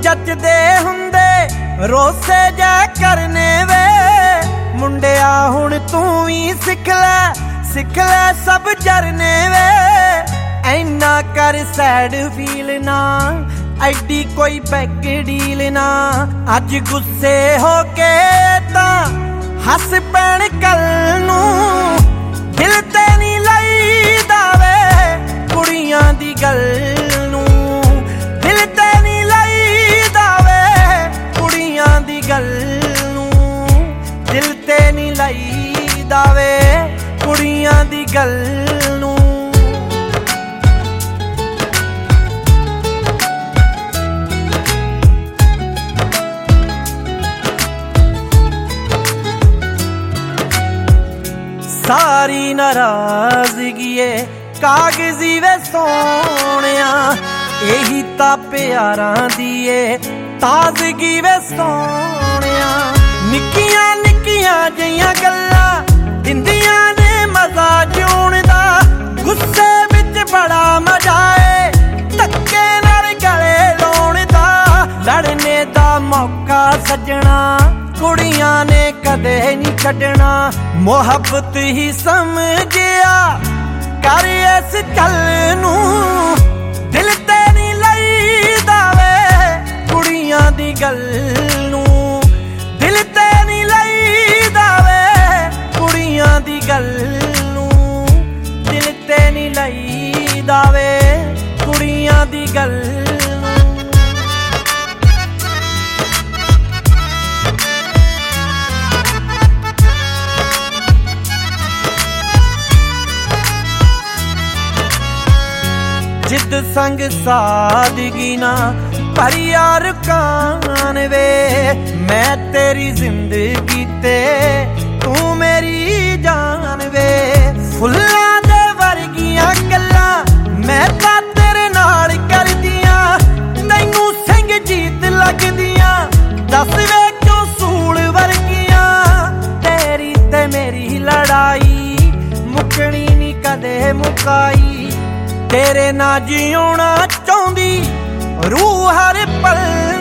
जचदे हुंदे रोसे जा करने वे मुंडिया हुण तू ही सिख ले सब जरने वे ऐना कर सैड फील ना ऐडी कोई बैक डील ना अज गुस्से हो के तां हस पैण कल नूं दिल ते नी लईदा वे कुड़ियां दी गल नूं दिल ते नी लईदा वे कुड़ियां दी गल नूं दिल ते नी लईदा वे कुड़ियां दी गल नूं सारी नाराजगी कागजी वे सोनिया यही ता प्यारां दी ताजगी वे सोनिया निक्कियां निक्कियां जिहियां गल्लां दिंदियां ने मजा जीउण दा गुस्से विच बड़ा मजा धक्के नाल गले लाउण दा लड़ने दा मौका सजना कुड़ियां ने कदे नहीं छड्डना मुहब्बत ही समझिया कर इस गल नूं दिल ते नहीं लईदा वे कुड़ियां दी गल नूं दिल ते नहीं लईदा वे कुड़ियां दी गल नूं दिल ते नहीं लईदा वे कुड़ियां दी गल जिद संग सादगी ना पर यार कान वे मैं तेरी जिंदगी ते तू मेरी जान वे फुल्लां दे वर्गियां गल्लां मैं तां तेरे नाल करदियां तैनूं सिंह जीत लगदियां दस वे क्यों सूल वर्गियां तेरी ते मेरी लड़ाई मुकनी नी कदे मुकाई तेरे ना जीउणा चाहुंदी रूह हर पल